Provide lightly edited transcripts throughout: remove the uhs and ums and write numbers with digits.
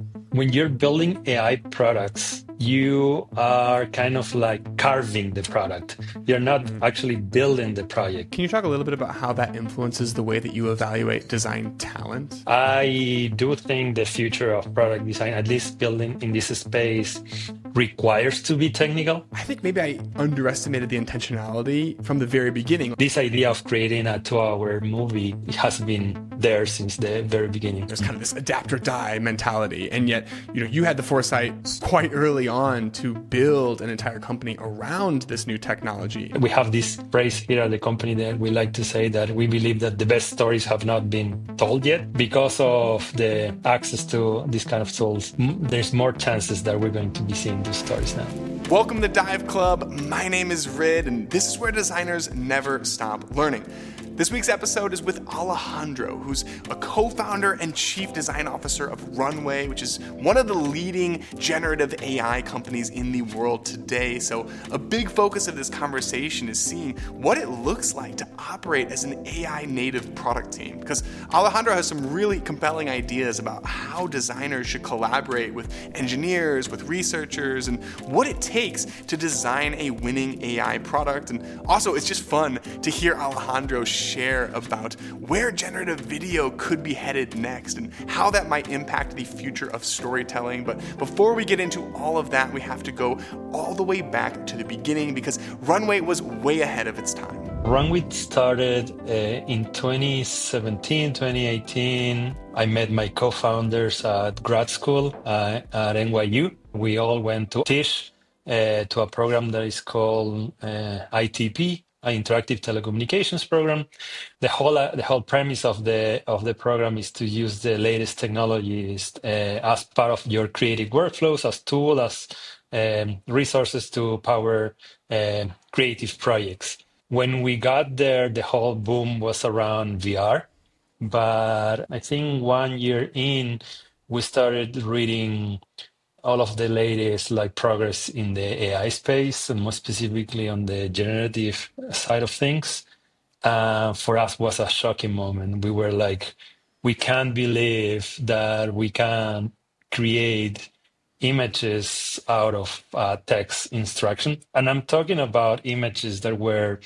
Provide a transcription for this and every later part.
When you're building AI products, you are kind of like carving the product. You're not actually building the project. Can you talk a little bit about how that influences the way that you evaluate design talent? I do think the future of product design, at least building in this space, requires to be technical. I think maybe I underestimated the intentionality from the very beginning. This idea of creating a 2-hour movie has been there since the very beginning. There's kind of this adapt or die mentality, and yet you had the foresight quite early on to build an entire company around this new technology. We have this phrase here at the company that we like to say that we believe that the best stories have not been told yet. Because of the access to this kind of tools, there's more chances that we're going to be seeing these stories now. Welcome to Dive Club. My name is Rid, and this is where designers never stop learning. This week's episode is with Alejandro, who's a co-founder and chief design officer of Runway, which is one of the leading generative AI companies in the world today. So a big focus of this conversation is seeing what it looks like to operate as an AI native product team. Because Alejandro has some really compelling ideas about how designers should collaborate with engineers, with researchers, and what it takes to design a winning AI product. And also, it's just fun to hear Alejandro share about where generative video could be headed next and how that might impact the future of storytelling. But before we get into all of that, we have to go all the way back to the beginning because Runway was way ahead of its time. Runway started in 2017, 2018. I met my co-founders at grad school at NYU. We all went to Tisch to a program that is called ITP, an interactive telecommunications program. The whole premise of the program is to use the latest technologies as part of your creative workflows, as tools, as resources to power creative projects. When we got there, the whole boom was around VR. But I think 1 year in, we started reading all of the latest progress in the AI space, and more specifically on the generative side of things. For us was a shocking moment. We were like, we can't believe that we can create images out of text instruction. And I'm talking about images that were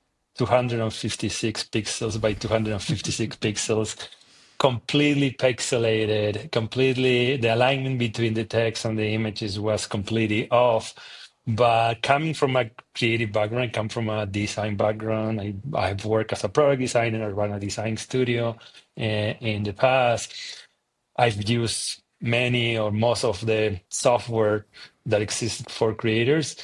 256 pixels by 256 pixels, completely pixelated, the alignment between the text and the images was completely off. But coming from a creative background, I come from a design background. I've worked as a product designer, I run a design studio in the past. I've used many or most of the software that exists for creators,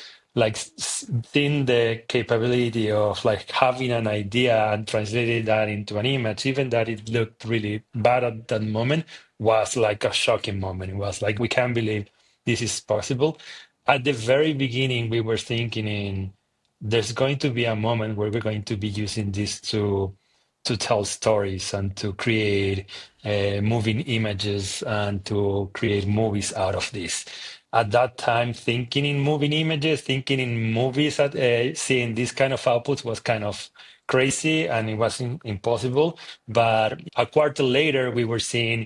seeing the capability of having an idea and translating that into an image, even that it looked really bad at that moment, was like a shocking moment. It was like, we can't believe this is possible. At the very beginning, we were thinking there's going to be a moment where we're going to be using this to tell stories and to create moving images and to create movies out of this. At that time, thinking in moving images, thinking in movies, seeing this kind of outputs was kind of crazy and it wasn't impossible. But a quarter later, we were seeing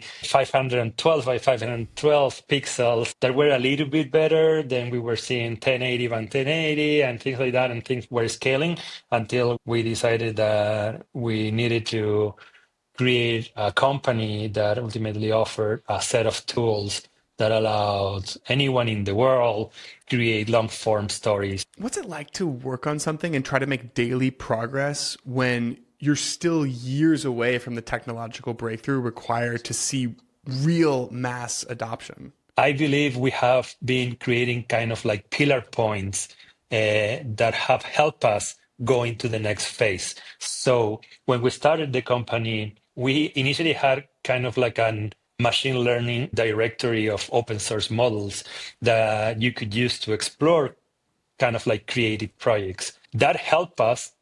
512 by 512 pixels that were a little bit better. Then we were seeing 1080 by 1080 and things like that, and things were scaling until we decided that we needed to create a company that ultimately offered a set of tools that allowed anyone in the world create long-form stories. What's it like to work on something and try to make daily progress when you're still years away from the technological breakthrough required to see real mass adoption? I believe we have been creating kind of like pillar points that have helped us go into the next phase. So when we started the company, we initially had kind of like an machine learning directory of open source models that you could use to explore kind of like creative projects. That helped us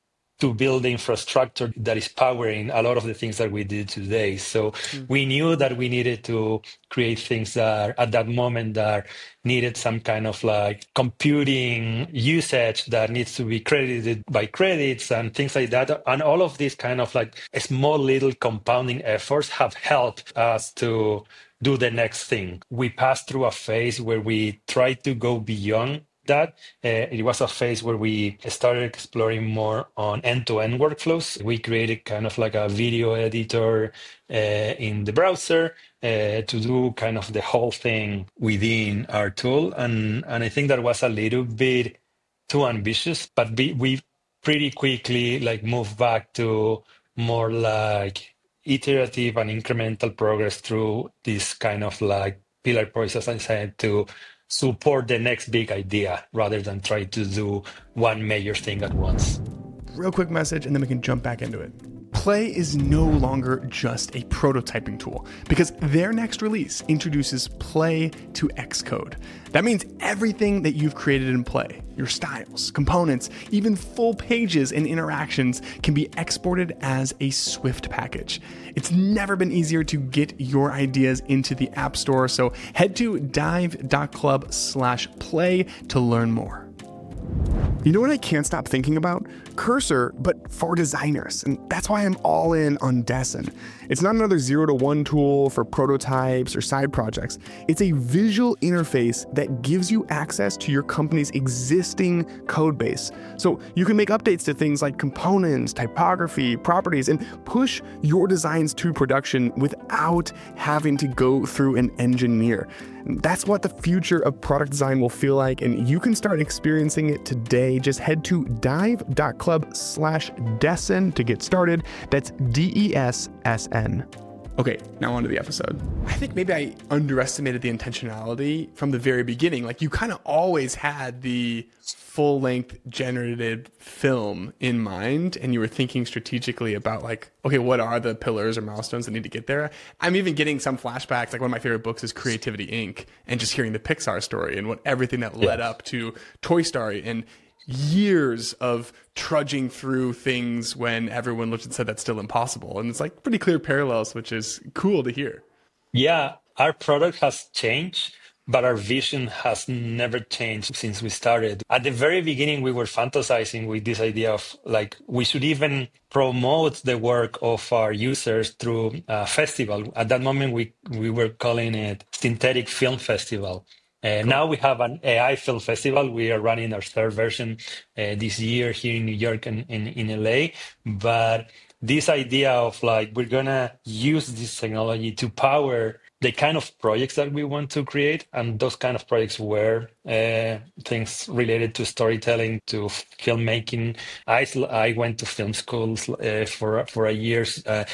to build the infrastructure that is powering a lot of the things that we do today. So we knew that we needed to create things that at that moment that needed some kind of like computing usage that needs to be credited by credits and things like that. And all of these kind of like small little compounding efforts have helped us to do the next thing. We passed through a phase where we tried to go beyond that. It was a phase where we started exploring more on end-to-end workflows. We created kind of like a video editor in the browser to do kind of the whole thing within our tool. And I think that was a little bit too ambitious, but we pretty quickly like moved back to more like iterative and incremental progress through this kind of like pillar process, I said, to support the next big idea rather than try to do one major thing at once. Real quick message, and then we can jump back into it. Play is no longer just a prototyping tool because their next release introduces Play to Xcode. That means everything that you've created in Play, your styles, components, even full pages and interactions can be exported as a Swift package. It's never been easier to get your ideas into the App Store, so head to dive.club/play to learn more. You know what I can't stop thinking about? Cursor, but for designers. And that's why I'm all in on Desson. It's not another 0 to 1 tool for prototypes or side projects. It's a visual interface that gives you access to your company's existing code base. So you can make updates to things like components, typography, properties, and push your designs to production without having to go through an engineer. That's what the future of product design will feel like, and you can start experiencing it today. Just head to dive.club/Desson to get started. That's DESSN. Okay, now on to the episode. I think maybe I underestimated the intentionality from the very beginning. Like, you kind of always had the full-length generated film in mind, and you were thinking strategically about like, okay, what are the pillars or milestones that need to get there? I'm even getting some flashbacks. Like, one of my favorite books is Creativity Inc., and just hearing the Pixar story and what everything that led up to Toy Story, and years of trudging through things when everyone looked and said that's still impossible. And it's like pretty clear parallels, which is cool to hear. Yeah, our product has changed, but our vision has never changed since we started. At the very beginning, we were fantasizing with this idea of like, we should even promote the work of our users through a festival. At that moment, we were calling it Synthetic Film Festival. Cool. Now we have an AI film festival. We are running our third version this year here in New York and in LA. But this idea of like, we're going to use this technology to power the kind of projects that we want to create. And those kind of projects were things related to storytelling, to filmmaking. I went to film schools for a year.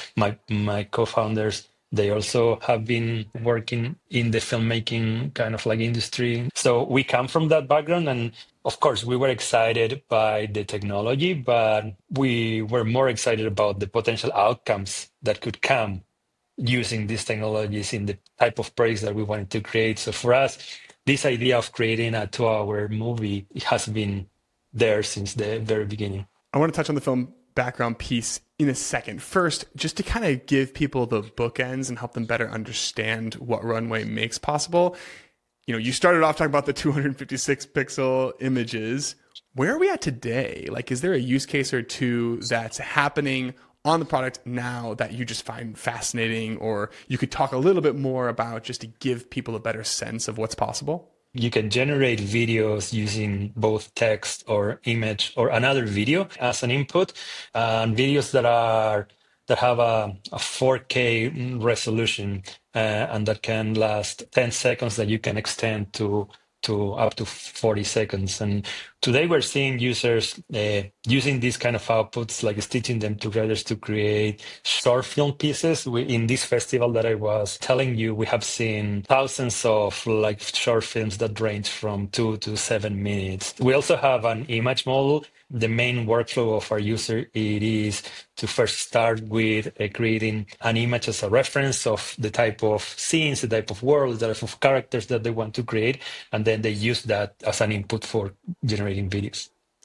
My co-founders, they also have been working in the filmmaking kind of like industry. So we come from that background. And of course, we were excited by the technology, but we were more excited about the potential outcomes that could come using these technologies in the type of projects that we wanted to create. So for us, this idea of creating a 2-hour movie has been there since the very beginning. I want to touch on the film background piece in a second. First, just to kind of give people the bookends and help them better understand what Runway makes possible. You know, you started off talking about the 256 pixel images. Where are we at today? Like, is there a use case or two that's happening on the product now that you just find fascinating, or you could talk a little bit more about just to give people a better sense of what's possible? You can generate videos using both text or image or another video as an input, and videos that have a 4K resolution and that can last 10 seconds that you can extend to up to 40 seconds. And today we're seeing users using these kind of outputs, like stitching them together to create short film pieces. In this festival that I was telling you, we have seen thousands of like short films that range from 2 to 7 minutes. We also have an image model. The main workflow of our user, it is to first start with creating an image as a reference of the type of scenes, the type of world, the type of characters that they want to create, and then they use that as an input for generating videos.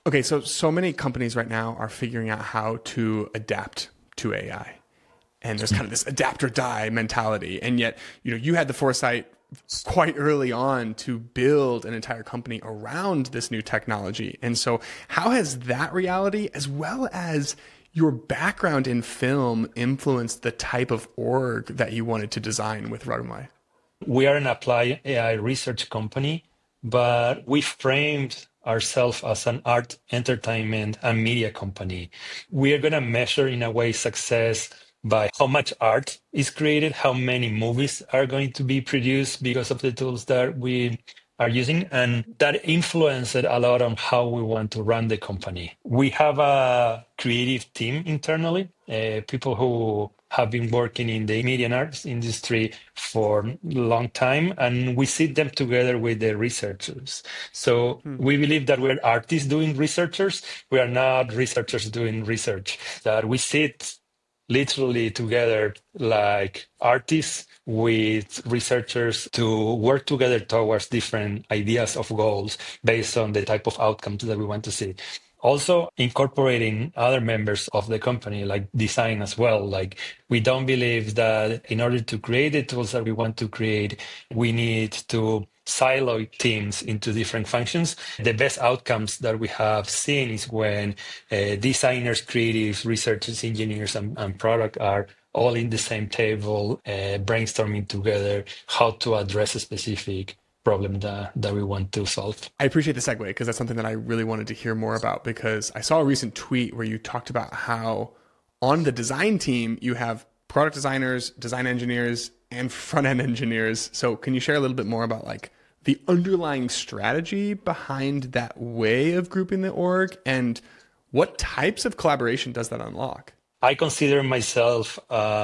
Okay, so many companies right now are figuring out how to adapt to AI. And there's kind of this adapt or die mentality. And yet, you had the foresight quite early on to build an entire company around this new technology. And so how has that reality, as well as your background in film, influenced the type of org that you wanted to design with Runway? We are an applied AI research company, but we framed ourselves as an art, entertainment, and media company. We are going to measure, in a way, success by how much art is created, how many movies are going to be produced because of the tools that we are using. And that influenced a lot on how we want to run the company. We have a creative team internally, people who have been working in the media and arts industry for a long time, and we sit them together with the researchers. So we believe that we're artists doing researchers. We are not researchers doing research, that we sit literally together like artists with researchers to work together towards different ideas of goals based on the type of outcomes that we want to see. Also incorporating other members of the company, like design as well. Like, we don't believe that in order to create the tools that we want to create, we need to silo teams into different functions. The best outcomes that we have seen is when designers, creatives, researchers, engineers, and product are all in the same table, brainstorming together how to address a specific problem that we want to solve. I appreciate the segue because that's something that I really wanted to hear more about, because I saw a recent tweet where you talked about how on the design team you have product designers, design engineers, and front-end engineers. So can you share a little bit more about like the underlying strategy behind that way of grouping the org, and what types of collaboration does that unlock? I consider myself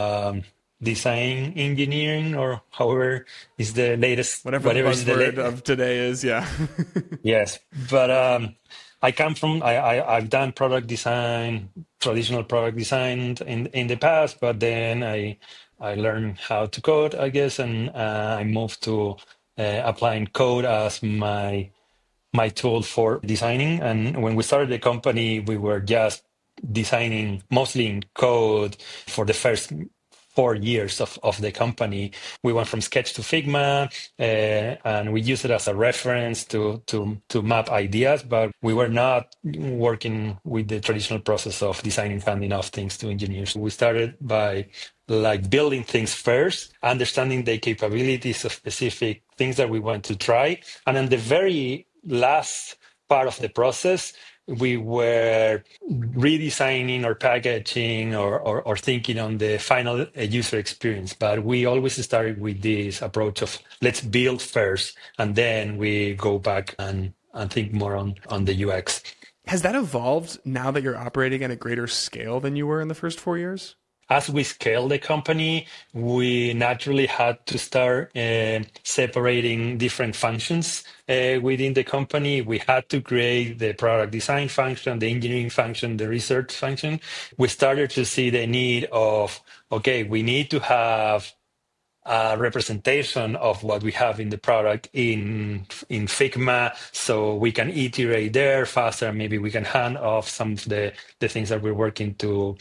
design engineering, or however is the latest, whatever the buzzword of today is. Yeah. Yes, but I come from I've done product design, traditional product design in the past, but then I learned how to code, I guess, and I moved to applying code as my tool for designing. And when we started the company, we were just designing mostly in code for the first 4 years of the company. We went from Sketch to Figma, and we used it as a reference to map ideas, but we were not working with the traditional process of designing, handing off things to engineers. We started by like building things first, understanding the capabilities of specific things that we want to try, and then the very last part of the process, we were redesigning or packaging or thinking on the final user experience. But we always started with this approach of let's build first, and then we go back and think more on the UX. Has that evolved now that you're operating at a greater scale than you were in the first 4 years? As we scaled the company, we naturally had to start separating different functions within the company. We had to create the product design function, the engineering function, the research function. We started to see the need of, okay, we need to have a representation of what we have in the product in Figma, so we can iterate there faster. Maybe we can hand off some of the things that we're working to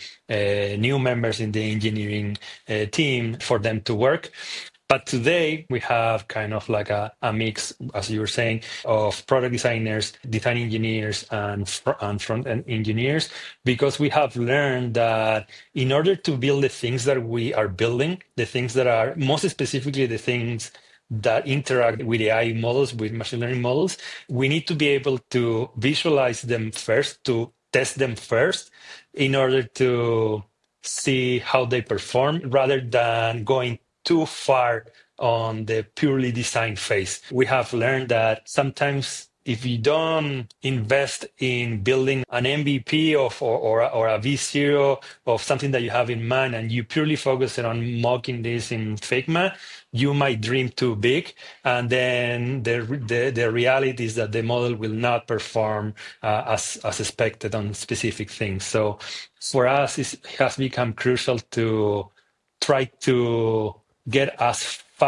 new members in the engineering team for them to work. But today we have kind of like a mix, as you were saying, of product designers, design engineers, and front-end engineers, because we have learned that in order to build the things that we are building, the things that are most specifically the things that interact with AI models, with machine learning models, we need to be able to visualize them first, to test them first, in order to see how they perform, rather than going too far on the purely design phase. We have learned that sometimes if you don't invest in building an MVP or a V0 of something that you have in mind, and you purely focus on mocking this in Figma, you might dream too big, and then the reality is that the model will not perform as expected on specific things. So for us, it has become crucial to try to get as fast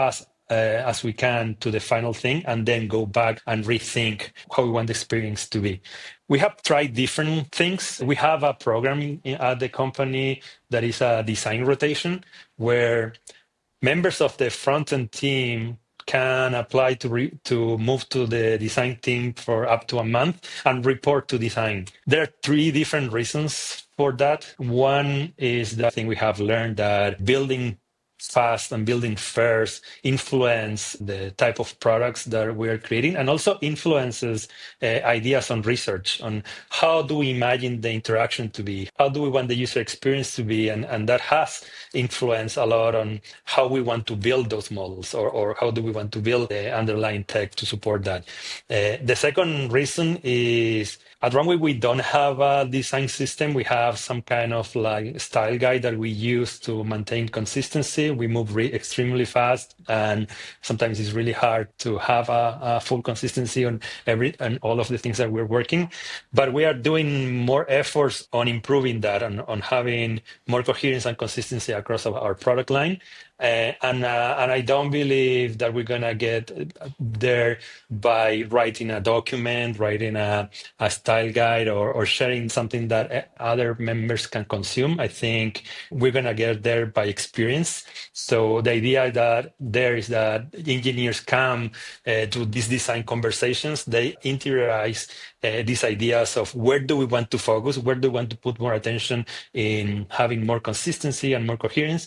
as we can to the final thing, and then go back and rethink how we want the experience to be. We have tried different things. We have a program at the company that is a design rotation, where members of the front-end team can apply to move to the design team for up to a month and report to design. There are three different reasons for that. One is that I think we have learned that building fast and building first influence the type of products that we are creating, and also influences ideas on research on how do we imagine the interaction to be, how do we want the user experience to be, and that has influence a lot on how we want to build those models, or how do we want to build the underlying tech to support that. The second reason is at Runway, we don't have a design system. We have some kind of like style guide that we use to maintain consistency. We move extremely fast, and sometimes it's really hard to have a full consistency on and all of the things that we're working. But we are doing more efforts on improving that, on having more coherence and consistency across our product line. And I don't believe that we're gonna get there by writing a document, writing a style guide, or sharing something that other members can consume. I think we're gonna get there by experience. So the idea that there is that engineers come to these design conversations, they interiorize these ideas of where do we want to focus, where do we want to put more attention in having more consistency and more coherence,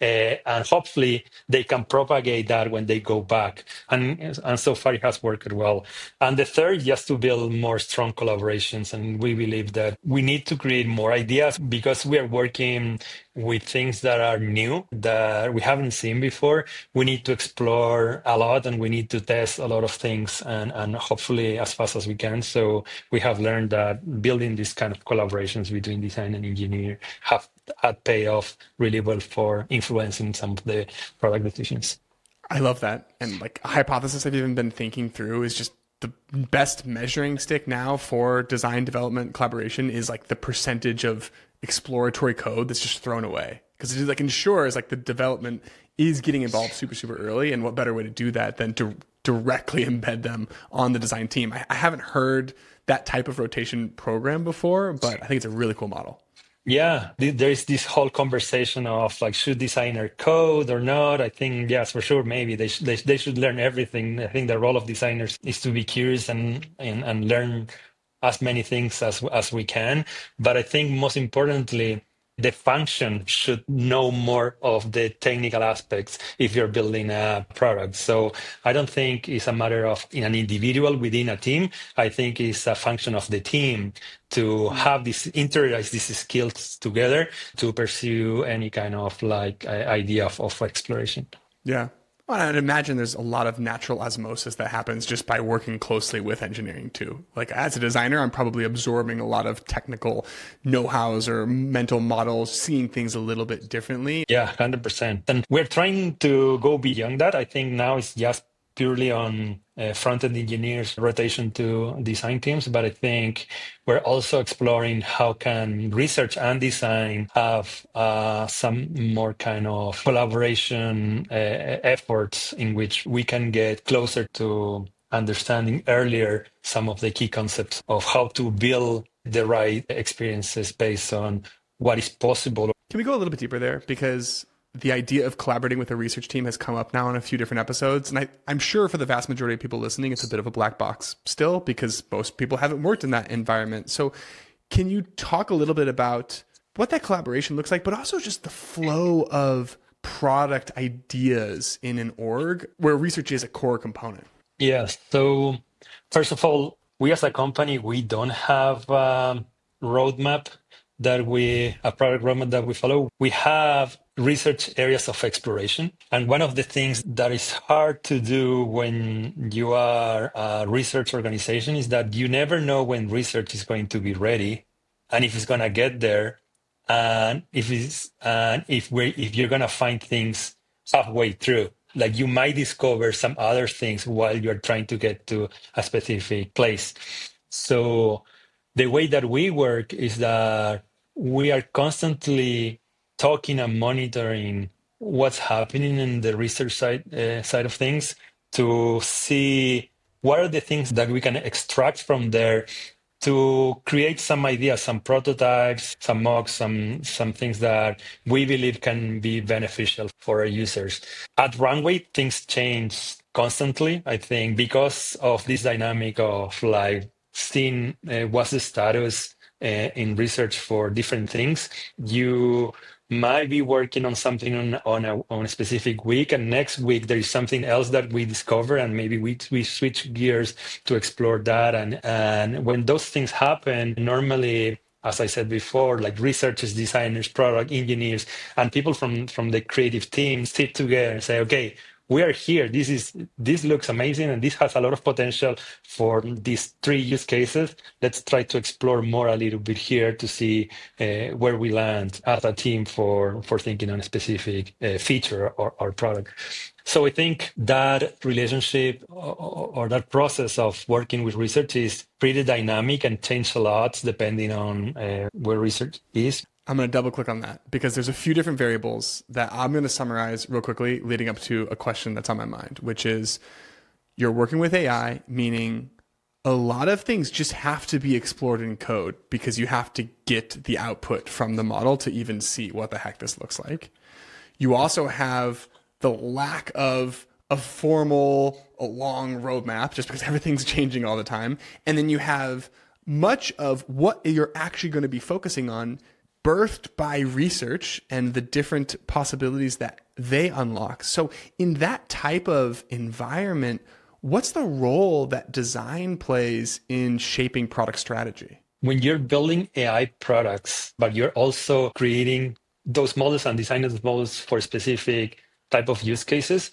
and hopefully they can propagate that when they go back. And so far it has worked well. And the third, just to build more strong collaborations. And we believe that we need to create more ideas because we are working with things that are new, that we haven't seen before. We need to explore a lot, and we need to test a lot of things, and hopefully as fast as we can. So we have learned that building these kind of collaborations between design and engineer have had payoff really well for influencing some of the product decisions. I love that. And like a hypothesis I've even been thinking through is just the best measuring stick now for design development collaboration is like the percentage of exploratory code that's just thrown away. Because it like ensures like the development is getting involved super, super early. And what better way to do that than to directly embed them on the design team? I haven't heard that type of rotation program before, but I think it's a really cool model. Yeah, there is this whole conversation of like, should designer code or not? I think, yes, for sure, maybe they should learn everything. I think the role of designers is to be curious and learn as many things as we can. But I think most importantly, the function should know more of the technical aspects if you're building a product. So I don't think it's a matter of an individual within a team. I think it's a function of the team to have this interiorize these skills together to pursue any kind of like idea of exploration. Yeah. Well, I'd imagine there's a lot of natural osmosis that happens just by working closely with engineering too. Like as a designer, I'm probably absorbing a lot of technical know-hows or mental models, seeing things a little bit differently. Yeah, 100%. And we're trying to go beyond that. I think now it's just purely on front-end engineers rotation to design teams, but I think we're also exploring how can research and design have some more kind of collaboration efforts in which we can get closer to understanding earlier some of the key concepts of how to build the right experiences based on what is possible. Can we go a little bit deeper there? Because the idea of collaborating with a research team has come up now in a few different episodes. And I'm sure for the vast majority of people listening, it's a bit of a black box still because most people haven't worked in that environment. So can you talk a little bit about what that collaboration looks like, but also just the flow of product ideas in an org where research is a core component? Yes. So first of all, we as a company, we don't have a roadmap a product roadmap that we follow. We have research areas of exploration. And one of the things that is hard to do when you are a research organization is that you never know when research is going to be ready and if it's going to get there, and if you're going to find things halfway through. Like you might discover some other things while you're trying to get to a specific place. So the way that we work is that we are constantly talking and monitoring what's happening in the research side of things to see what are the things that we can extract from there to create some ideas, some prototypes, some mocks, some things that we believe can be beneficial for our users. At Runway, things change constantly, I think, because of this dynamic of like seeing what's the status in research for different things. You might be working on something on a specific week, and next week there is something else that we discover, and maybe we switch gears to explore that. And when those things happen, normally, as I said before, like researchers, designers, product engineers, and people from the creative team sit together and say, okay, we are here. This looks amazing, and this has a lot of potential for these three use cases. Let's try to explore more a little bit here to see where we land as a team for thinking on a specific feature or product. So I think that relationship or that process of working with research is pretty dynamic and change a lot depending on where research is. I'm going to double click on that because there's a few different variables that I'm going to summarize real quickly leading up to a question that's on my mind, which is you're working with AI, meaning a lot of things just have to be explored in code because you have to get the output from the model to even see what the heck this looks like. You also have the lack of a formal, a long roadmap just because everything's changing all the time. And then you have much of what you're actually going to be focusing on birthed by research and the different possibilities that they unlock. So in that type of environment, what's the role that design plays in shaping product strategy? When you're building AI products, but you're also creating those models and designing those models for specific type of use cases,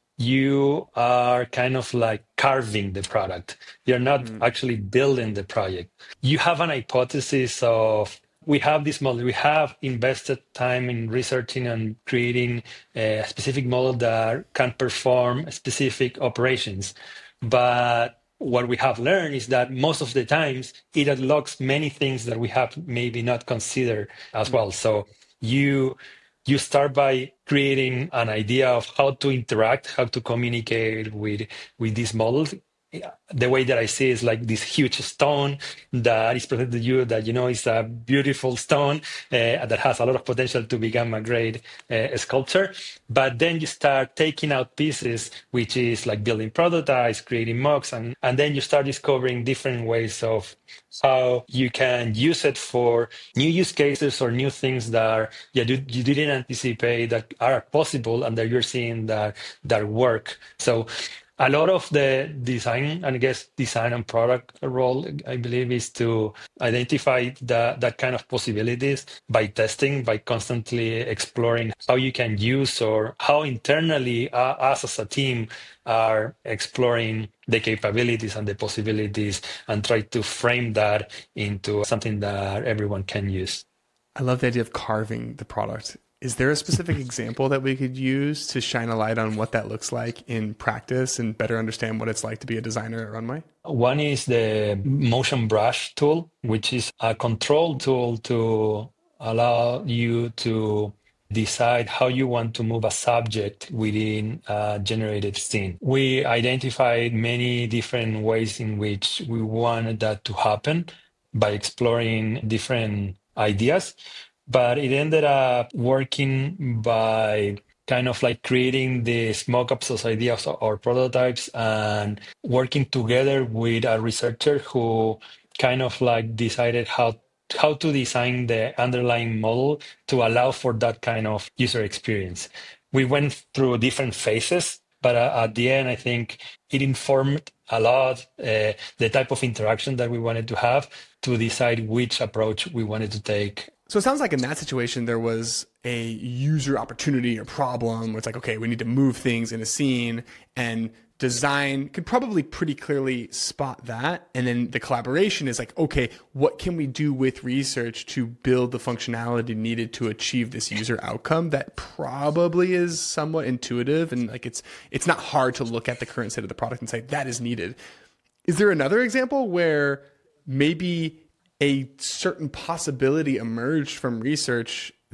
you are kind of like carving the product. You're not actually building the project. You have an hypothesis of, we have this model, we have invested time in researching and creating a specific model that can perform specific operations. But what we have learned is that most of the times it unlocks many things that we have maybe not considered as well. So you start by creating an idea of how to interact, how to communicate with these models. The way that I see it is like this huge stone that is presented to you that, is a beautiful stone that has a lot of potential to become a great sculpture. But then you start taking out pieces, which is like building prototypes, creating mocks, and then you start discovering different ways of how you can use it for new use cases or new things that you didn't anticipate that are possible and that you're seeing that work. So a lot of the design, and I guess design and product role, I believe, is to identify that kind of possibilities by testing, by constantly exploring how you can use or how internally us as a team are exploring the capabilities and the possibilities and try to frame that into something that everyone can use. I love the idea of carving the product. Is there a specific example that we could use to shine a light on what that looks like in practice and better understand what it's like to be a designer at Runway? One is the Motion Brush tool, which is a control tool to allow you to decide how you want to move a subject within a generated scene. We identified many different ways in which we wanted that to happen by exploring different ideas. But it ended up working by kind of like creating these mock-ups of ideas or prototypes and working together with a researcher who kind of like decided how to design the underlying model to allow for that kind of user experience. We went through different phases, but at the end, I think it informed a lot the type of interaction that we wanted to have to decide which approach we wanted to take. So it sounds like in that situation, there was a user opportunity or problem where it's like, okay, we need to move things in a scene, and design could probably pretty clearly spot that. And then the collaboration is like, okay, what can we do with research to build the functionality needed to achieve this user outcome that probably is somewhat intuitive. And like, it's not hard to look at the current state of the product and say that is needed. Is there another example where maybe a certain possibility emerged from research that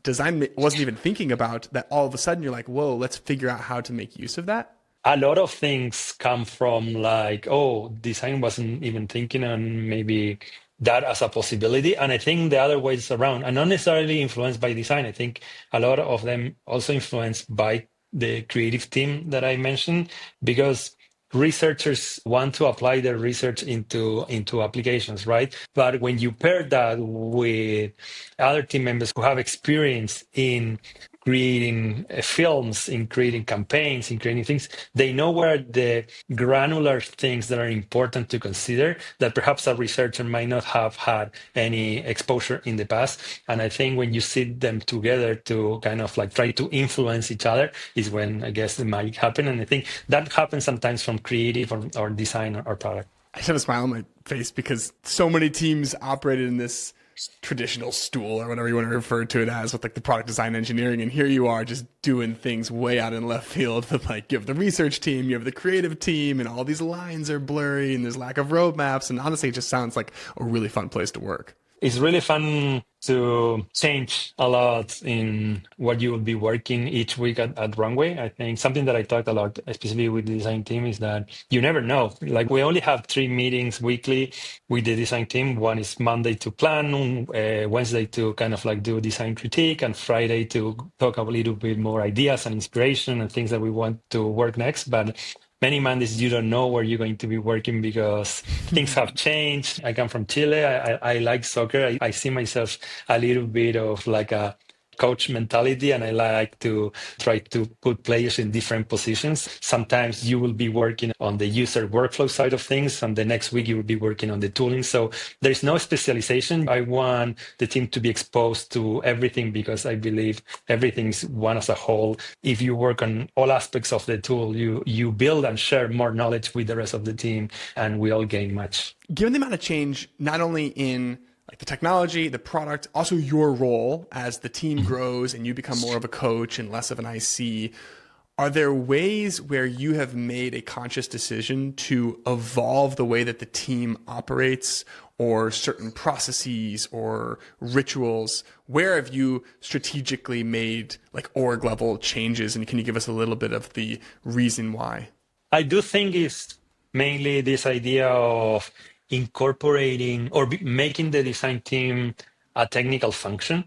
design wasn't even thinking about, that all of a sudden you're like, whoa, let's figure out how to make use of that? A lot of things come from like, oh, design wasn't even thinking on maybe that as a possibility. And I think the other ways around, and not necessarily influenced by design. I think a lot of them also influenced by the creative team that I mentioned, because researchers want to apply their research into applications, right? But when you pair that with other team members who have experience in creating films, in creating campaigns, in creating things, they know where the granular things that are important to consider that perhaps a researcher might not have had any exposure in the past. And I think when you sit them together to kind of like try to influence each other is when I guess the magic happens. And I think that happens sometimes from creative or design or product. I just have a smile on my face because so many teams operated in this traditional stool or whatever you want to refer to it as, with like the product design engineering, and here you are just doing things way out in left field with like, you have the research team, you have the creative team, and all these lines are blurry and there's lack of roadmaps, and honestly it just sounds like a really fun place to work. It's really fun to change a lot in what you will be working each week at Runway. I think something that I talked a lot, especially with the design team, is that you never know. Like we only have 3 meetings weekly with the design team. One is Monday to plan, Wednesday to kind of like do design critique, and Friday to talk a little bit more ideas and inspiration and things that we want to work next. But many Mondays you don't know where you're going to be working because things have changed. I come from Chile. I like soccer. I see myself a little bit of like a coach mentality, and I like to try to put players in different positions. Sometimes you will be working on the user workflow side of things, and the next week you will be working on the tooling. So there's no specialization. I want the team to be exposed to everything because I believe everything's one as a whole. If you work on all aspects of the tool, you build and share more knowledge with the rest of the team, and we all gain much. Given the amount of change, not only in like the technology, the product, also your role as the team grows and you become more of a coach and less of an IC, are there ways where you have made a conscious decision to evolve the way that the team operates, or certain processes or rituals? Where have you strategically made like org level changes? And can you give us a little bit of the reason why? I do think it's mainly this idea of incorporating or making the design team a technical function.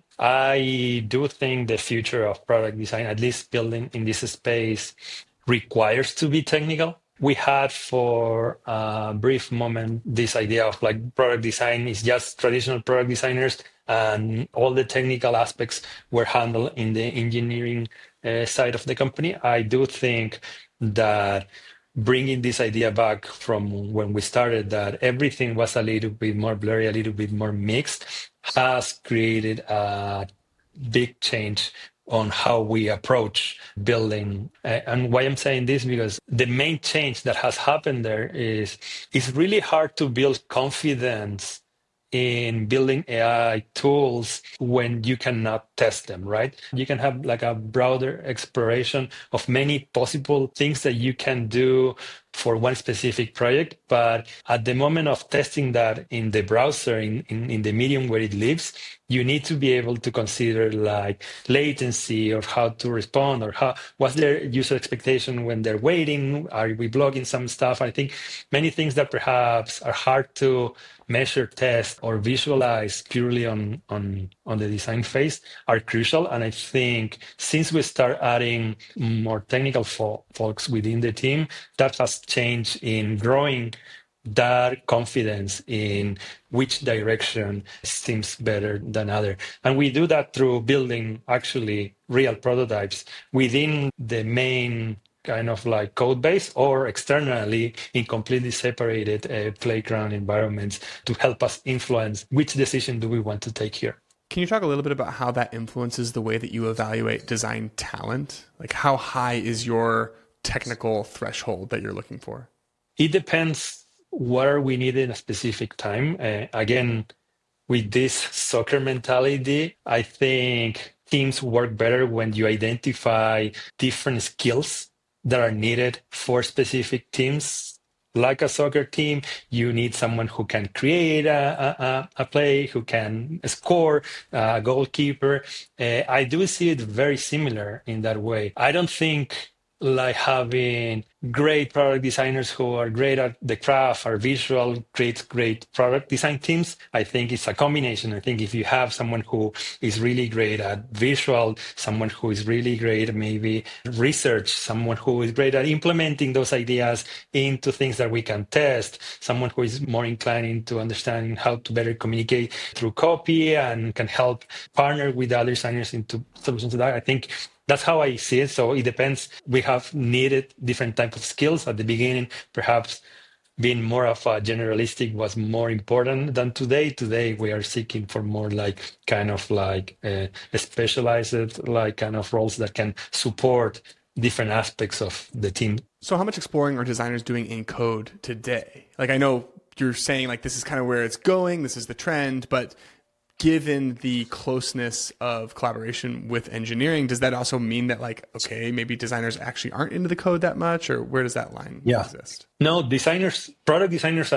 I do think the future of product design, at least building in this space, requires to be technical. We had for a brief moment this idea of like product design is just traditional product designers, and all the technical aspects were handled in the engineering side of the company. I do think that bringing this idea back from when we started, that everything was a little bit more blurry, a little bit more mixed, has created a big change on how we approach building. And why I'm saying this, because the main change that has happened there is it's really hard to build confidence in building AI tools when you cannot test them, right? You can have like a broader exploration of many possible things that you can do for one specific project. But at the moment of testing that in the browser, in the medium where it lives, you need to be able to consider like latency or how to respond, or what's their user expectation when they're waiting. Are we blocking some stuff? I think many things that perhaps are hard to measure, test, or visualize purely on the design phase are crucial. And I think since we start adding more technical folks within the team, that has changed in growing that confidence in which direction seems better than other. And we do that through building actually real prototypes within the main kind of like code base, or externally in completely separated playground environments to help us influence which decision do we want to take here. Can you talk a little bit about how that influences the way that you evaluate design talent? Like how high is your technical threshold that you're looking for? It depends what are we need in a specific time. Again, with this soccer mentality, I think teams work better when you identify different skills that are needed for specific teams. like a soccer team, you need someone who can create a play, who can score, a goalkeeper. I do see it very similar in that way. I don't think like having great product designers who are great at the craft or visual creates great product design teams. I think it's a combination. I think if you have someone who is really great at visual, someone who is really great at maybe research, someone who is great at implementing those ideas into things that we can test, someone who is more inclined into understanding how to better communicate through copy and can help partner with other designers into solutions to that. I think that's how I see it. So it depends. We have needed different type of skills at the beginning. Perhaps being more of a generalistic was more important than today. Today we are seeking for more like kind of like specialized like kind of roles that can support different aspects of the team. So how much exploring are designers doing in code today? Like I know you're saying like this is kind of where it's going, this is the trend, but given the closeness of collaboration with engineering, does that also mean that like, okay, maybe designers actually aren't into the code that much, or where does that line exist? No, product designers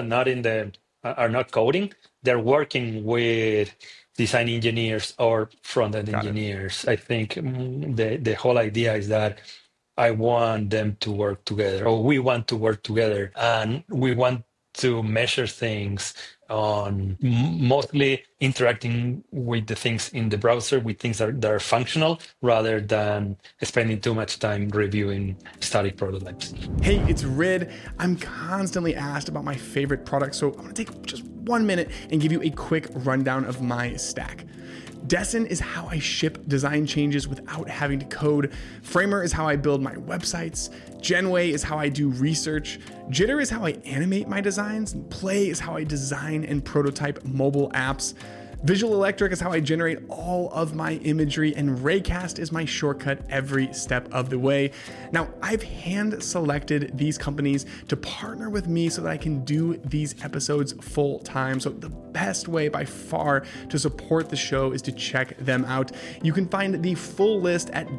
are not coding. They're working with design engineers or front-end engineers. I think the whole idea is that I want them to work together, or we want to work together, and we want to measure things on mostly interacting with the things in the browser, with things that are functional, rather than spending too much time reviewing static prototypes. Hey, it's Rid. I'm constantly asked about my favorite products, so I'm going to take just 1 minute and give you a quick rundown of my stack. Desson is how I ship design changes without having to code. Framer is how I build my websites. Genway is how I do research. Jitter is how I animate my designs. And Play is how I design and prototype mobile apps. Visual Electric is how I generate all of my imagery, and Raycast is my shortcut every step of the way. Now, I've hand selected these companies to partner with me so that I can do these episodes full time. So the best way by far to support the show is to check them out. You can find the full list at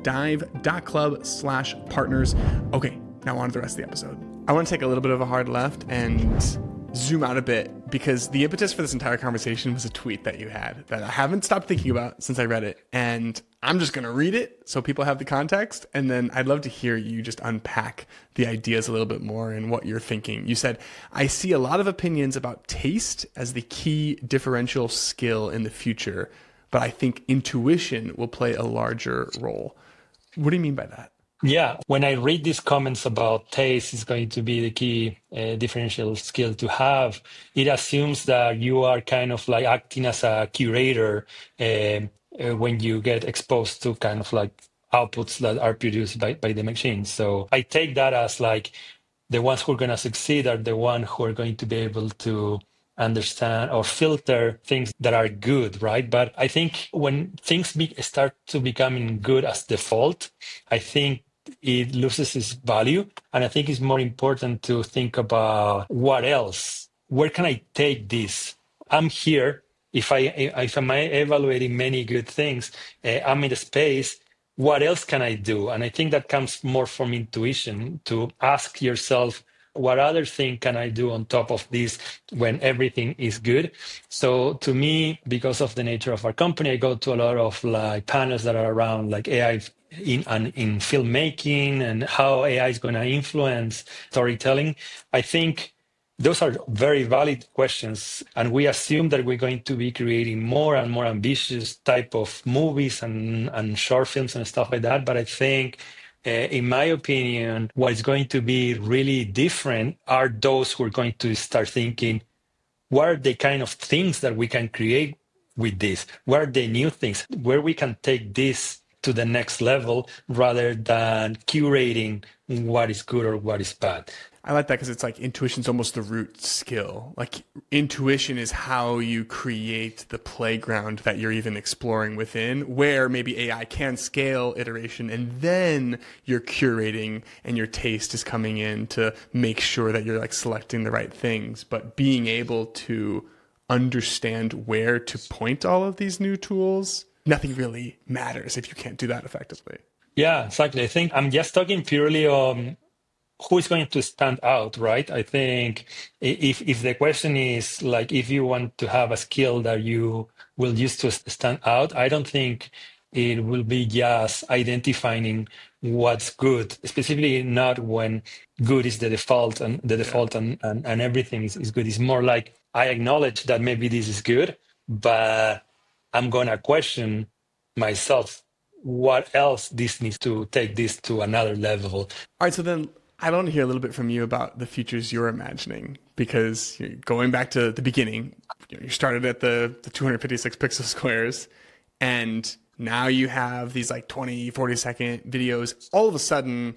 dive.club/partners. Okay, now on to the rest of the episode. I want to take a little bit of a hard left and zoom out a bit, because the impetus for this entire conversation was a tweet that you had that I haven't stopped thinking about since I read it. And I'm just going to read it so people have the context. And then I'd love to hear you just unpack the ideas a little bit more and what you're thinking. You said, I see a lot of opinions about taste as the key differential skill in the future, but I think intuition will play a larger role. What do you mean by that? Yeah, when I read these comments about taste is going to be the key differential skill to have, it assumes that you are kind of like acting as a curator when you get exposed to kind of like outputs that are produced by the machine. So I take that as like the ones who are going to succeed are the ones who are going to be able to understand or filter things that are good, right? But I think when things start to becoming good as default, I think it loses its value. And I think it's more important to think about what else, where can I take this? I'm here. If I'm evaluating many good things, I'm in the space. What else can I do? And I think that comes more from intuition, to ask yourself, what other thing can I do on top of this when everything is good? So to me, because of the nature of our company, I go to a lot of like panels that are around like AI in filmmaking and how AI is going to influence storytelling. I think those are very valid questions, and we assume that we're going to be creating more and more ambitious type of movies and short films and stuff like that. But I think, in my opinion, what is going to be really different are those who are going to start thinking, what are the kind of things that we can create with this? What are the new things? Where we can take this to the next level rather than curating what is good or what is bad. I like that because it's like intuition's almost the root skill. Like intuition is how you create the playground that you're even exploring within, where maybe AI can scale iteration, and then you're curating and your taste is coming in to make sure that you're like selecting the right things. But being able to understand where to point all of these new tools, nothing really matters if you can't do that effectively. Yeah, exactly. I think I'm just talking purely on who is going to stand out, right? I think if the question is like if you want to have a skill that you will use to stand out, I don't think it will be just identifying what's good, specifically not when good is the default and and everything is good. It's more like I acknowledge that maybe this is good, but I'm gonna question myself what else this needs to take this to another level. All right, so then I want to hear a little bit from you about the futures you're imagining, because going back to the beginning, you started at the 256 pixel squares, and now you have these like 20, 40-second videos. All of a sudden,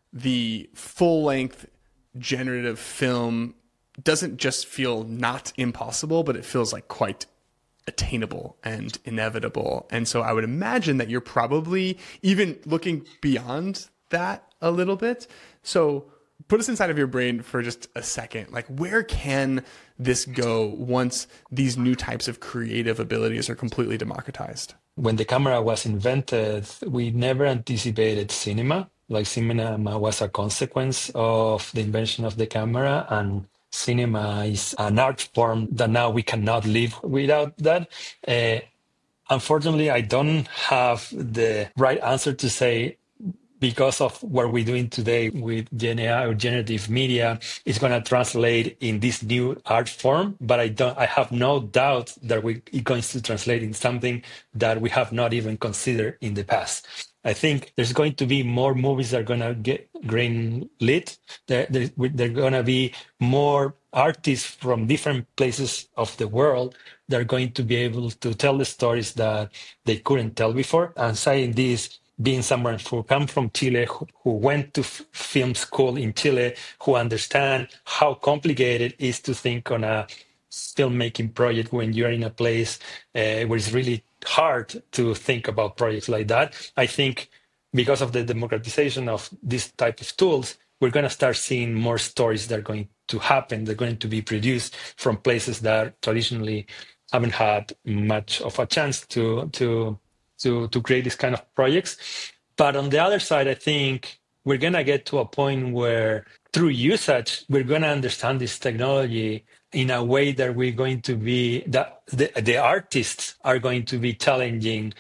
the full-length generative film doesn't just feel not impossible, but it feels like quite attainable and inevitable. And so I would imagine that you're probably even looking beyond that a little bit. So put us inside of your brain for just a second. Like, where can this go once these new types of creative abilities are completely democratized? When the camera was invented, we never anticipated cinema. Like, cinema was a consequence of the invention of the camera, and cinema is an art form that now we cannot live without that. Unfortunately, I don't have the right answer to say, because of what we're doing today with GenAI or generative media, it's going to translate in this new art form. But I have no doubt that it's going to translate in something that we have not even considered in the past. I think there's going to be more movies that are going to get green lit. There going to be more artists from different places of the world that are going to be able to tell the stories that they couldn't tell before. And saying this, being someone who come from Chile, who went to film school in Chile, who understand how complicated it is to think on a filmmaking project when you're in a place where it's really hard to think about projects like that. I think because of the democratization of this type of tools, we're going to start seeing more stories that are going to happen. They're going to be produced from places that traditionally haven't had much of a chance to create this kind of projects. But on the other side, I think we're going to get to a point where through usage, we're going to understand this technology in a way that we're going to be, that the artists are going to be challenging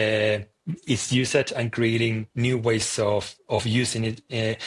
its usage and creating new ways of using it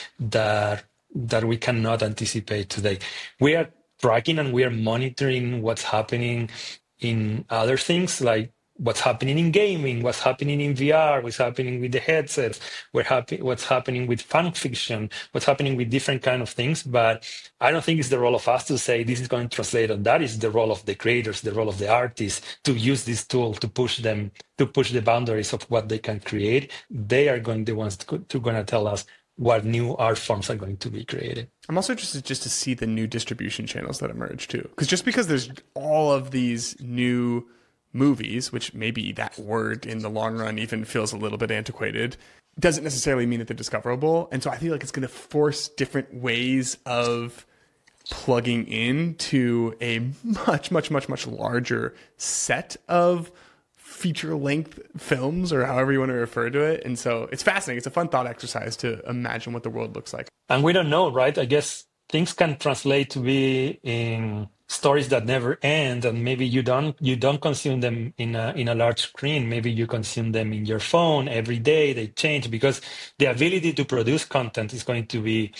that we cannot anticipate today. We are tracking and we are monitoring what's happening in other things, like what's happening in gaming, what's happening in VR, what's happening with the headsets, what's happening with fan fiction, what's happening with different kind of things. But I don't think it's the role of us to say this is going to translate on that. Is the role of the creators, the role of the artists to use this tool to push the boundaries of what they can create. They are going the ones to going to tell us what new art forms are going to be created. I'm also interested just to see the new distribution channels that emerge too. Because just because there's all of these new movies, which maybe that word in the long run even feels a little bit antiquated, doesn't necessarily mean that they're discoverable. And so I feel like it's going to force different ways of plugging into a much, much, much, much larger set of feature-length films, or however you want to refer to it. And so it's fascinating. It's a fun thought exercise to imagine what the world looks like. And we don't know, right? I guess things can translate to be in stories that never end, and maybe you don't consume them in a large screen. Maybe you consume them in your phone every day. They change because the ability to produce content is going to be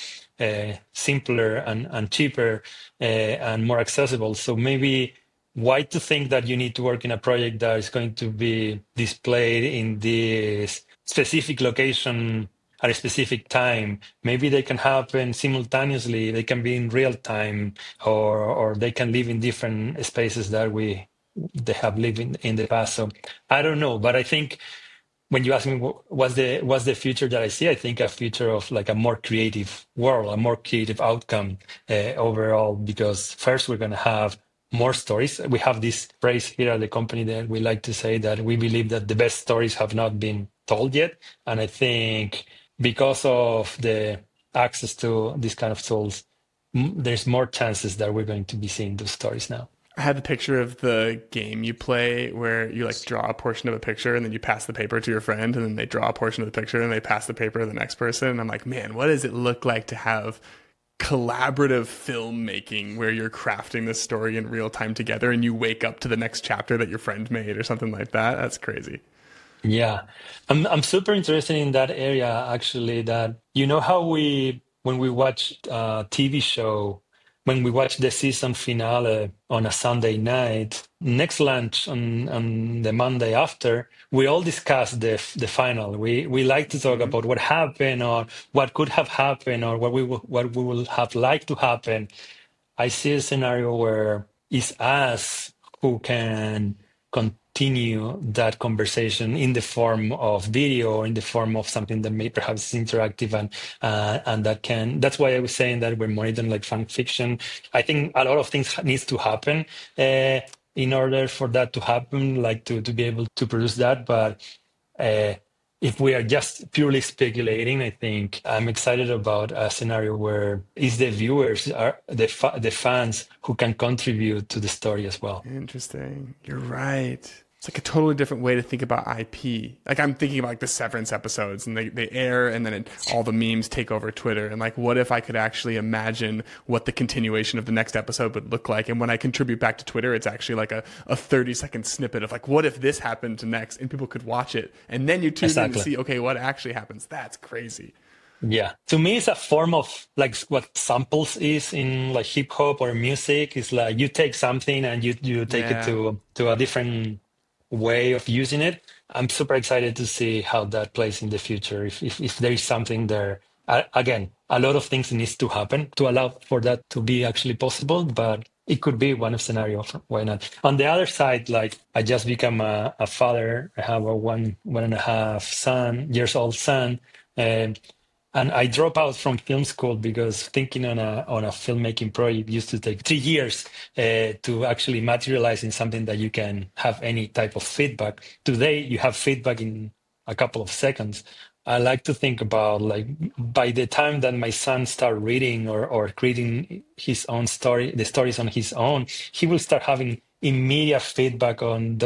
simpler and cheaper and more accessible. So maybe why to think that you need to work in a project that is going to be displayed in this specific location at a specific time? Maybe they can happen simultaneously. They can be in real time, or they can live in different spaces that they have lived in the past. So I don't know, but I think when you ask me what's the future that I see, I think a future of like a more creative world, a more creative outcome overall. Because first we're going to have more stories. We have this phrase here at the company that we like to say that we believe that the best stories have not been told yet, and I think because of the access to these kind of tools, there's more chances that we're going to be seeing those stories now. I had the picture of the game you play where you like draw a portion of a picture and then you pass the paper to your friend and then they draw a portion of the picture and they pass the paper to the next person. And I'm like, man, what does it look like to have collaborative filmmaking where you're crafting this story in real time together and you wake up to the next chapter that your friend made or something like that? That's crazy. Yeah, I'm super interested in that area actually. That you know how we when we watch TV show, when we watch the season finale on a Sunday night, next lunch on the Monday after, we all discuss the final. We like to talk Hmm. about what happened or what could have happened or what we would have liked to happen. I see a scenario where it's us who can continue that conversation in the form of video or in the form of something that may perhaps is interactive and that can. That's why I was saying that we're monitoring like fan fiction. I think a lot of things needs to happen in order for that to happen, like to be able to produce that, but. Uh, if we are just purely speculating, I think I'm excited about a scenario where it's the viewers, are the fans who can contribute to the story as well. Interesting. You're right. It's like a totally different way to think about IP. Like I'm thinking about like the Severance episodes and they air and then all the memes take over Twitter. And like, what if I could actually imagine what the continuation of the next episode would look like? And when I contribute back to Twitter, it's actually like a 30-second snippet of like, what if this happened next? And people could watch it. And then you tune in to see, okay, what actually happens? That's crazy. Yeah. To me, it's a form of like what samples is in like hip hop or music. It's like you take something and you take it to a different way of using it. I'm super excited to see how that plays in the future. If there is something there, again, a lot of things needs to happen to allow for that to be actually possible. But it could be one of scenarios. Why not? On the other side, like I just become a father. I have a one and a half years old son. And I dropped out from film school because thinking on a filmmaking project used to take 3 years to actually materialize in something that you can have any type of feedback. Today, you have feedback in a couple of seconds. I like to think about like by the time that my son start reading or creating his own story, the stories on his own, he will start having immediate feedback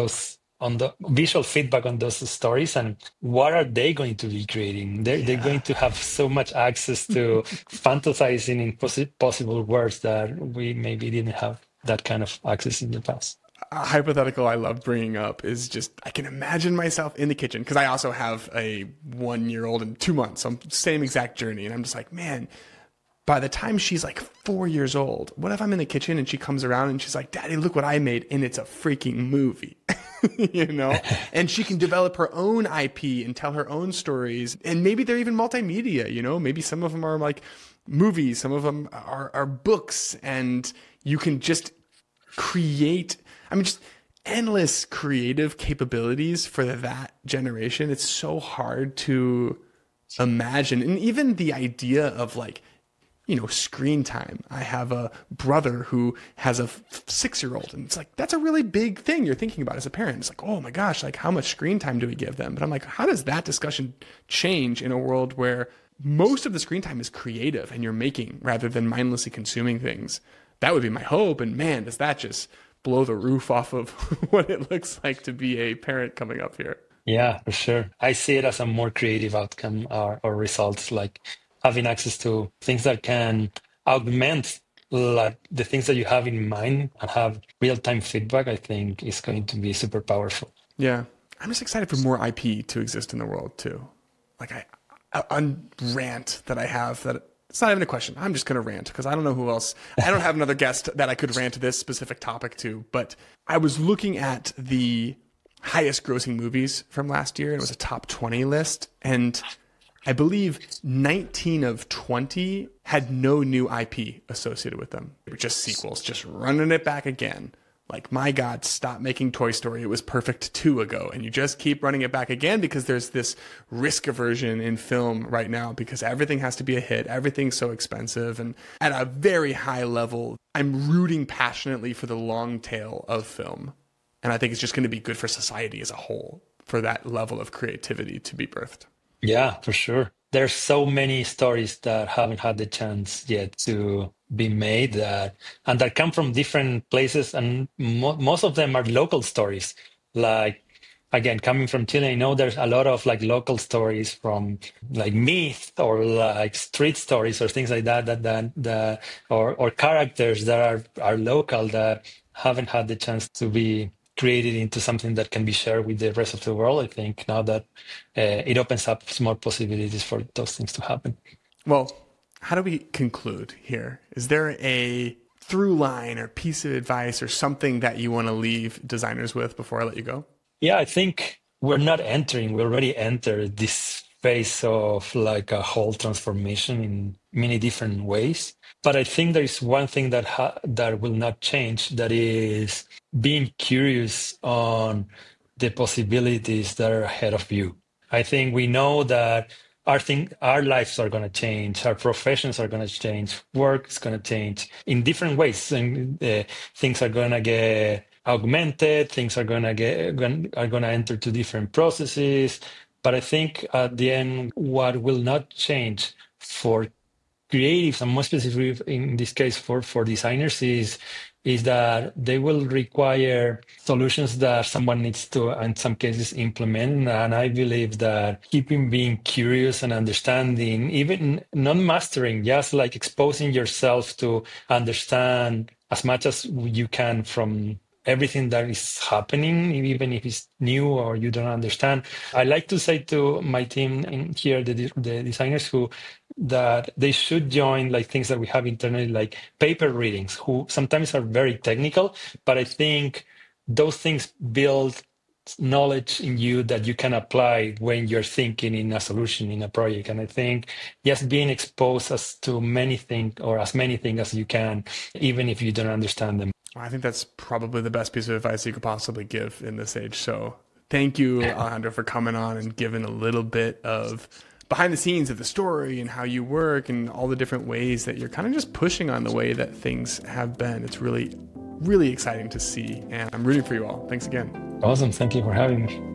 on the visual feedback on those stories and what are they going to be creating. They're going to have so much access to fantasizing in possible worlds that we maybe didn't have that kind of access in the past. A hypothetical I love bringing up is just I can imagine myself in the kitchen because I also have a 1-year-old in 2 months. So same exact journey. And I'm just like, man, by the time she's like 4 years old, what if I'm in the kitchen and she comes around and she's like, Daddy, look what I made. And it's a freaking movie, you know, and she can develop her own IP and tell her own stories. And maybe they're even multimedia, you know, maybe some of them are like movies. Some of them are books and you can just create, just endless creative capabilities for that generation. It's so hard to imagine. And even the idea of like, you know, screen time. I have a brother who has a 6-year-old and it's like, that's a really big thing you're thinking about as a parent. It's like, oh my gosh, like how much screen time do we give them? But I'm like, how does that discussion change in a world where most of the screen time is creative and you're making rather than mindlessly consuming things? That would be my hope. And man, does that just blow the roof off of what it looks like to be a parent coming up here. Yeah, for sure. I see it as a more creative outcome or results, like having access to things that can augment like the things that you have in mind and have real-time feedback. I think is going to be super powerful. Yeah. I'm just excited for more IP to exist in the world too. Like a rant that I have that it's not even a question. I'm just going to rant because I don't know who else. I don't have another guest that I could rant this specific topic to, but I was looking at the highest grossing movies from last year and it was a top 20 list. And I believe 19 of 20 had no new IP associated with them. They were just sequels, just running it back again. Like, my God, stop making Toy Story. It was perfect 2 ago. And you just keep running it back again because there's this risk aversion in film right now because everything has to be a hit. Everything's so expensive. And at a very high level, I'm rooting passionately for the long tail of film. And I think it's just going to be good for society as a whole for that level of creativity to be birthed. Yeah, for sure. There's so many stories that haven't had the chance yet to be made and that come from different places, and most of them are local stories. Like, again, coming from Chile, I know there's a lot of like local stories from like myth or like street stories or things like that or characters that are local that haven't had the chance to be created into something that can be shared with the rest of the world. I think now that it opens up more possibilities for those things to happen. Well, how do we conclude here? Is there a through line or piece of advice or something that you want to leave designers with before I let you go? Yeah, I think we already entered this phase of like a whole transformation in many different ways. But I think there is one thing that will not change, that is being curious on the possibilities that are ahead of you. I think we know that our lives are going to change, our professions are going to change, work is going to change in different ways, and things are going to get augmented, things are going to enter to different processes. But I think at the end, what will not change for creatives, and more specifically in this case for designers, is that they will require solutions that someone needs to, in some cases, implement. And I believe that keeping being curious and understanding, even not mastering, just like exposing yourself to understand as much as you can from everything that is happening, even if it's new or you don't understand. I like to say to my team in here, the designers that they should join like things that we have internally, like paper readings, who sometimes are very technical, but I think those things build knowledge in you that you can apply when you're thinking in a solution in a project. And I think just being exposed to many things, or as many things as you can, even if you don't understand them. I think that's probably the best piece of advice you could possibly give in this age. So thank you, Alejandro, for coming on and giving a little bit of behind the scenes of the story and how you work and all the different ways that you're kind of just pushing on the way that things have been. It's really, really exciting to see. And I'm rooting for you all. Thanks again. Awesome. Thank you for having me.